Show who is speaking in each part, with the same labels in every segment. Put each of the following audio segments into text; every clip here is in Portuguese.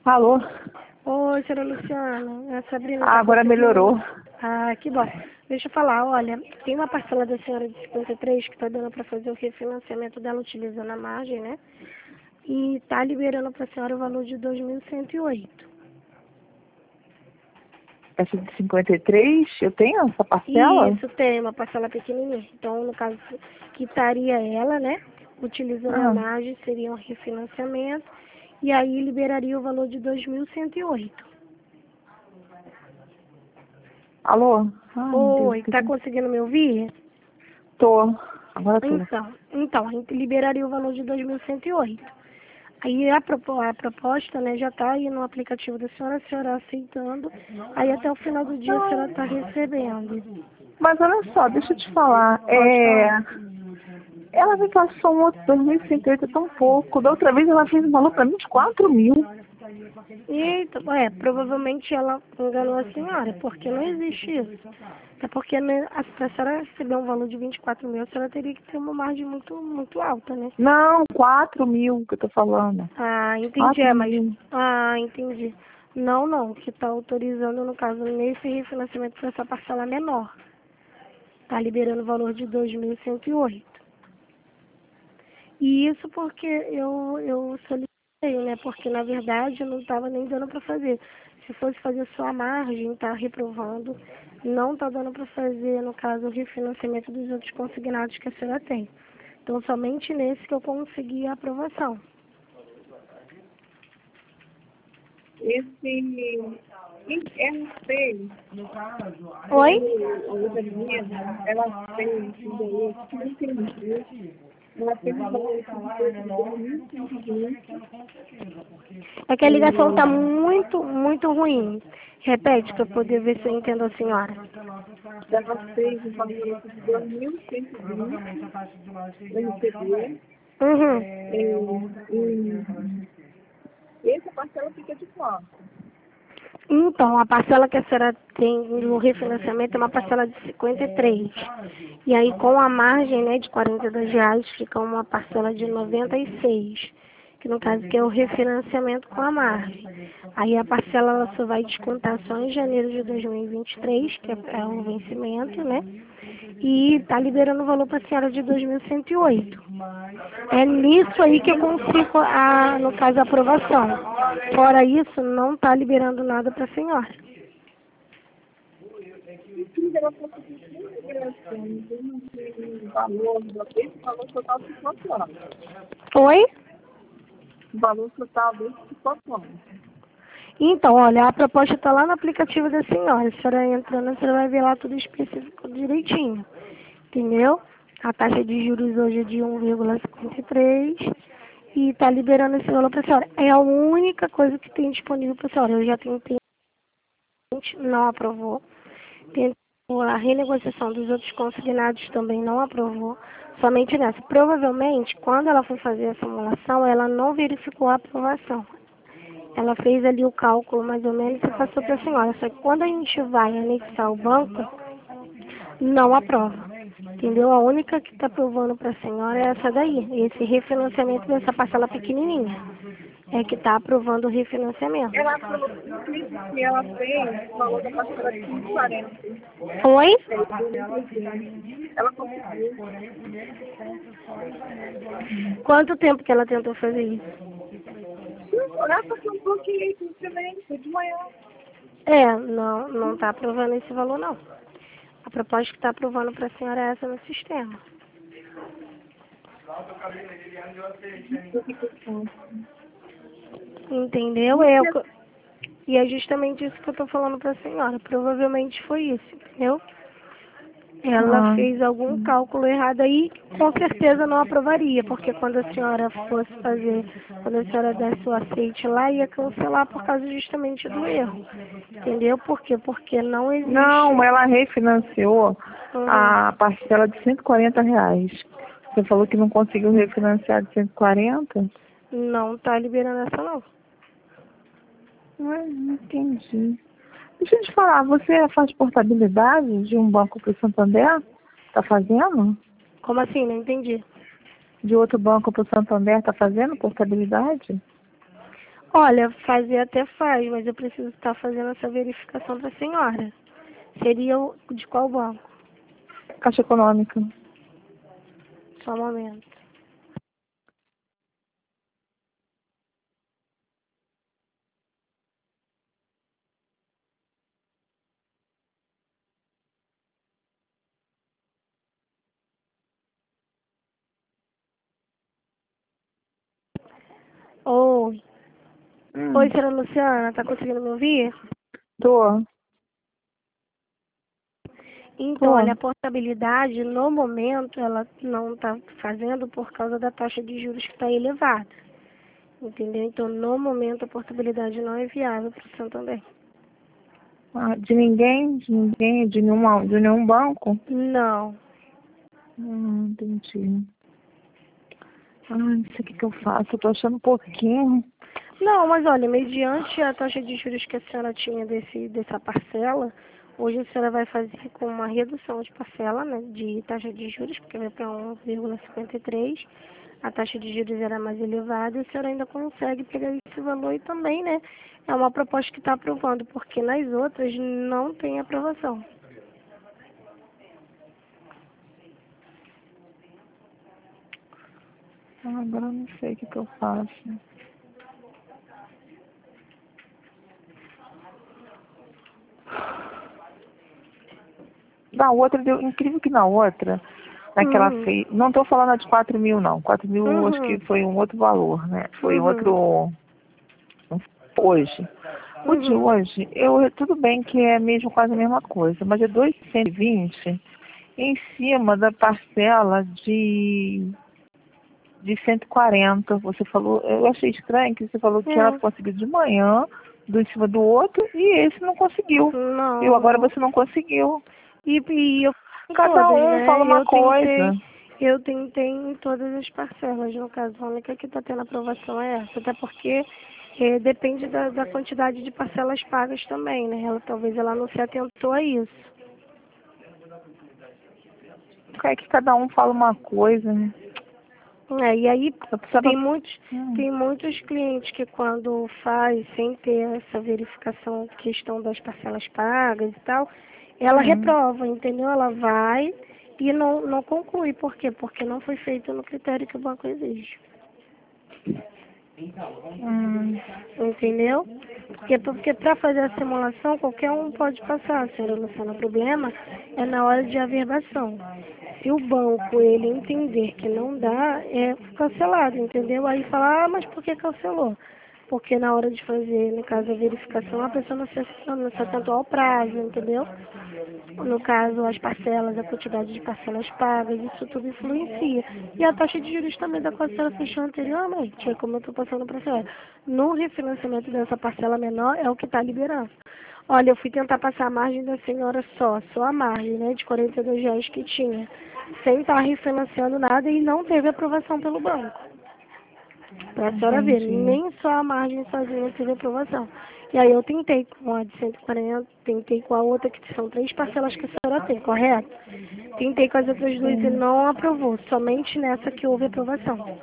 Speaker 1: Alô?
Speaker 2: Oi, senhora Luciana. É a Sabrina.
Speaker 1: Agora melhorou.
Speaker 2: Ah, que bom. Deixa eu falar, olha, tem uma parcela da senhora de 53 que está dando para fazer o refinanciamento dela utilizando a margem, né? E está liberando para a senhora o valor de 2.108.
Speaker 1: Essa de 53, eu tenho essa parcela?
Speaker 2: Isso, tem uma parcela pequenininha. Então, no caso, quitaria ela, né? Utilizando a margem, seria um refinanciamento. E aí liberaria o valor de 2.108.
Speaker 1: Alô? Ai, meu Deus.
Speaker 2: Oi, tá conseguindo me ouvir?
Speaker 1: Tô. Agora tô.
Speaker 2: Então, a gente liberaria o valor de 2.108. Aí a proposta, né, já está aí no aplicativo da senhora, a senhora aceitando. Aí até o final do dia a senhora está recebendo.
Speaker 1: Mas olha só, deixa eu te falar. Ela me passou um outro 2.108 tão pouco. Da outra vez ela fez um valor pra mim de 4 mil.
Speaker 2: Eita, provavelmente ela enganou a senhora, porque não existe isso. É porque né, para a senhora receber um valor de 24 mil, a senhora teria que ter uma margem muito, muito alta, né?
Speaker 1: Não, 4 mil que eu tô falando.
Speaker 2: Ah, entendi,
Speaker 1: 4
Speaker 2: mas...
Speaker 1: mil.
Speaker 2: Ah, entendi. Não, não, o que está autorizando, no caso, nesse refinanciamento foi essa parcela menor. Está liberando o valor de 2.108. E isso porque eu solicitei, né? Porque, na verdade, não estava nem dando para fazer. Se fosse fazer só a margem, está reprovando. Não está dando para fazer, no caso, o refinanciamento dos outros consignados que a senhora tem. Então, somente nesse que eu consegui a aprovação.
Speaker 1: Ela fez.
Speaker 2: Oi?
Speaker 1: Ela fez. Ela fez um valor de 2.120.
Speaker 2: É que a ligação está muito, muito ruim. Repete para eu poder ver se eu entendo a senhora.
Speaker 1: Ela fez um valor de 2.120 no MCB. E essa parcela fica de quanto?
Speaker 2: Então, a parcela que a senhora tem no refinanciamento é uma parcela de 53. E aí, com a margem, né, de R$ 42, fica uma parcela de 96. Que no caso que é o refinanciamento com a margem. Aí a parcela ela só vai descontar só em janeiro de 2023, que é o vencimento, né? E está liberando o valor para a senhora de 2.108. É nisso aí que eu consigo, no caso, a aprovação. Fora isso, não está liberando nada para a senhora.
Speaker 1: Ela conseguiu esse valor total de quanto anos?
Speaker 2: Oi?
Speaker 1: O valor total desse quanto anos?
Speaker 2: Então, olha, a proposta está lá no aplicativo da senhora. A senhora entrando, a senhora vai ver lá tudo específico direitinho. Entendeu? A taxa de juros hoje é de 1,53 e está liberando esse valor para a senhora. É a única coisa que tem disponível para a senhora. Eu já tentei, não aprovou. Tentei a renegociação dos outros consignados também não aprovou. Somente nessa. Provavelmente, quando ela foi fazer a simulação, ela não verificou a aprovação. Ela fez ali o cálculo mais ou menos e passou para a senhora. Só que quando a gente vai anexar o banco, não aprova. Entendeu? A única que está aprovando para a senhora é essa daí. Esse refinanciamento dessa parcela pequenininha. É que está aprovando o refinanciamento.
Speaker 1: Ela falou que ela fez o valor da parcela de 140.
Speaker 2: Oi?
Speaker 1: Ela conseguiu.
Speaker 2: Quanto tempo que ela tentou fazer isso?
Speaker 1: Ela passou um pouquinho também, foi de manhã.
Speaker 2: Não está aprovando esse valor, não. A proposta que está aprovando para a senhora é essa no sistema. Entendeu? E é justamente isso que eu estou falando para a senhora. Provavelmente foi isso, entendeu? Ela fez algum cálculo errado aí, com certeza não aprovaria, porque quando a senhora fosse fazer, quando a senhora desse o aceite lá, ia cancelar por causa justamente do erro. Entendeu? Por quê? Porque não existe...
Speaker 1: Não, ela refinanciou a parcela de R$ 140. Você falou que não conseguiu refinanciar de 140?
Speaker 2: Não está liberando essa, não.
Speaker 1: Não entendi. Deixa eu te falar, você faz portabilidade de um banco para o Santander? Tá fazendo?
Speaker 2: Como assim? Não entendi.
Speaker 1: De outro banco para o Santander, tá fazendo portabilidade?
Speaker 2: Olha, fazer até faz, mas eu preciso estar fazendo essa verificação para a senhora. Seria de qual banco?
Speaker 1: Caixa Econômica.
Speaker 2: Só um momento. Oi. Oi, senhora Luciana, tá conseguindo me ouvir?
Speaker 1: Tô.
Speaker 2: Então,
Speaker 1: Tô.
Speaker 2: olha, a portabilidade, no momento, ela não está fazendo por causa da taxa de juros que está elevada. Entendeu? Então, no momento, a portabilidade não é viável para o Santander.
Speaker 1: Ah, de nenhum banco?
Speaker 2: Não.
Speaker 1: Entendi. Não sei o que eu faço, eu tô achando um pouquinho.
Speaker 2: Não, mas olha, mediante a taxa de juros que a senhora tinha dessa parcela, hoje a senhora vai fazer com uma redução de parcela, né, de taxa de juros, porque vai para 1,53. A taxa de juros era mais elevada e a senhora ainda consegue pegar esse valor e também, né, é uma proposta que está aprovando, porque nas outras não tem aprovação.
Speaker 1: Agora eu não sei o que eu faço. Na outra, incrível que na outra, naquela
Speaker 2: Uhum,
Speaker 1: fez. Não estou falando de 4 mil, não. 4 mil acho que
Speaker 2: uhum,
Speaker 1: foi um outro valor, né? Foi um
Speaker 2: uhum,
Speaker 1: outro. Hoje. O de
Speaker 2: uhum.
Speaker 1: hoje, tudo bem que é mesmo quase a mesma coisa, mas é 220 em cima da parcela de 140. Você falou, eu achei estranho que você falou que ela
Speaker 2: É,
Speaker 1: conseguiu de manhã, do em cima do outro, e esse não conseguiu. E
Speaker 2: não,
Speaker 1: agora
Speaker 2: não.
Speaker 1: você não conseguiu.
Speaker 2: E eu em
Speaker 1: Cada
Speaker 2: todas,
Speaker 1: um fala
Speaker 2: né?
Speaker 1: uma coisa.
Speaker 2: Eu tentei em todas as parcelas, no caso, a única que está tendo aprovação é essa, até porque depende da quantidade de parcelas pagas também, né? Talvez ela não se atentou a isso.
Speaker 1: É que cada um fala uma coisa, né?
Speaker 2: E aí
Speaker 1: Eu precisava.
Speaker 2: tem muitos,
Speaker 1: Hum,
Speaker 2: tem muitos clientes que quando faz sem ter essa verificação, questão das parcelas pagas e tal, ela
Speaker 1: hum,
Speaker 2: reprova, entendeu? Ela vai e não conclui. Por quê? Porque não foi feito no critério que o banco exige.
Speaker 1: hum,
Speaker 2: Entendeu? Porque para fazer a simulação, qualquer um pode passar, senhora Luciana. O problema é na hora de averbação. Se o banco ele entender que não dá, é cancelado, entendeu? Aí fala, ah, mas por que cancelou? Porque na hora de fazer, no caso, a verificação, a pessoa não se atentou ao prazo, entendeu? No caso, as parcelas, a quantidade de parcelas pagas, isso tudo influencia. E a taxa de juros também da qual a senhora fechou anteriormente, é como eu estou passando para a senhora. No refinanciamento dessa parcela menor é o que está liberando. Olha, eu fui tentar passar a margem da senhora só a margem, né, de R$ 42 que tinha, sem estar refinanciando nada e não teve aprovação pelo banco. Para a senhora ver,
Speaker 1: entendi.
Speaker 2: nem só a margem sozinha teve aprovação. E aí eu tentei com a de 140, tentei com a outra, que são 3 parcelas que a senhora tem, correto? Tentei com as outras duas e
Speaker 1: Sim,
Speaker 2: não aprovou, somente nessa que houve aprovação.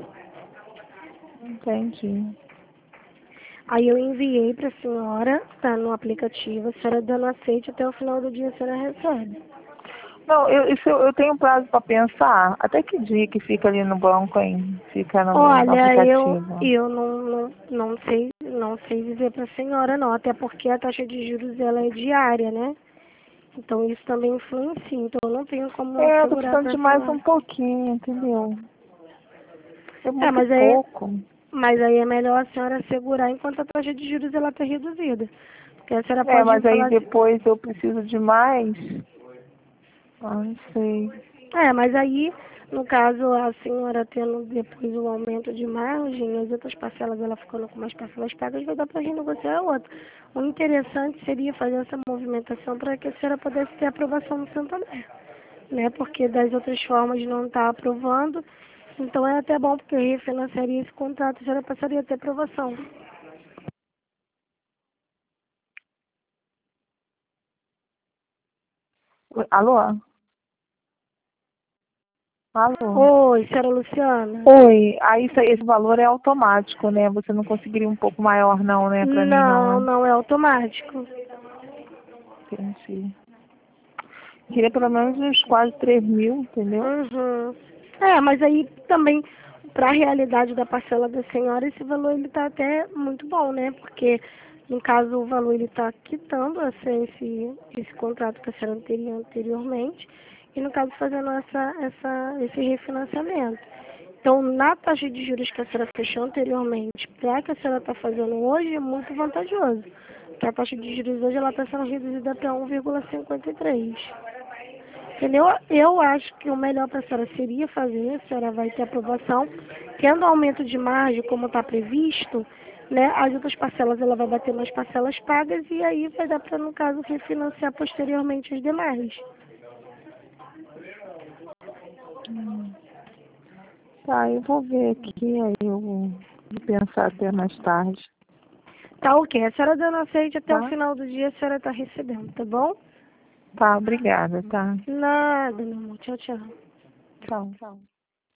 Speaker 1: entendi.
Speaker 2: Aí eu enviei para a senhora, tá no aplicativo, a senhora dando aceite até o final do dia a senhora recebe.
Speaker 1: Não, eu tenho um prazo para pensar. Até que dia que fica ali no banco, hein? Fica no
Speaker 2: Olha, eu,
Speaker 1: aplicativo.
Speaker 2: eu não sei dizer para a senhora não, até porque a taxa de juros ela é diária, né? Então isso também influencia, então eu não tenho como
Speaker 1: É, eu tô
Speaker 2: assegurar
Speaker 1: precisando
Speaker 2: para
Speaker 1: de
Speaker 2: a
Speaker 1: mais um
Speaker 2: senhora.
Speaker 1: pouquinho, entendeu? É
Speaker 2: É,
Speaker 1: muito
Speaker 2: mas
Speaker 1: pouco.
Speaker 2: aí é melhor a senhora assegurar enquanto a taxa de juros ela está reduzida. Porque a senhora
Speaker 1: É,
Speaker 2: pode
Speaker 1: mas aí
Speaker 2: falar assim,
Speaker 1: depois eu preciso de mais. Ah, não sei.
Speaker 2: mas aí, no caso, a senhora tendo depois o aumento de margem, as outras parcelas, ela ficando com mais parcelas pagas, vai dar para renegociar a outra. O interessante seria fazer essa movimentação para que a senhora pudesse ter aprovação no Santander, né? Porque das outras formas não está aprovando, então é até bom porque refinanciaria esse contrato, a senhora passaria a ter aprovação.
Speaker 1: Alô? Alô?
Speaker 2: Oi, senhora Luciana?
Speaker 1: Oi, aí esse valor é automático, né? Você não conseguiria um pouco maior não, né, pra mim não,
Speaker 2: Não,
Speaker 1: né?
Speaker 2: não é automático.
Speaker 1: Entendi. Queria pelo menos uns quase 3.000, entendeu?
Speaker 2: Uhum. É, mas aí também, para a realidade da parcela da senhora, esse valor ele está até muito bom, né? Porque, no caso, o valor ele está quitando assim, esse contrato que a senhora teria anteriormente e, no caso, fazendo esse refinanciamento. Então, na taxa de juros que a senhora fechou anteriormente, para a que a senhora está fazendo hoje, é muito vantajoso. Porque a taxa de juros hoje ela está sendo reduzida para 1,53. Entendeu? Eu acho que o melhor para a senhora seria fazer, a senhora vai ter aprovação, tendo aumento de margem, como está previsto, né, as outras parcelas ela vai bater nas parcelas pagas e aí vai dar para, no caso, refinanciar posteriormente as demais.
Speaker 1: Tá, eu vou ver aqui, aí eu vou pensar até mais tarde,
Speaker 2: Tá ok, a senhora dando aceite até o
Speaker 1: tá?
Speaker 2: final do dia, a senhora está recebendo, tá bom?
Speaker 1: Tá, obrigada, tá?
Speaker 2: Nada, meu amor. Tchau, tchau.
Speaker 1: Tchau.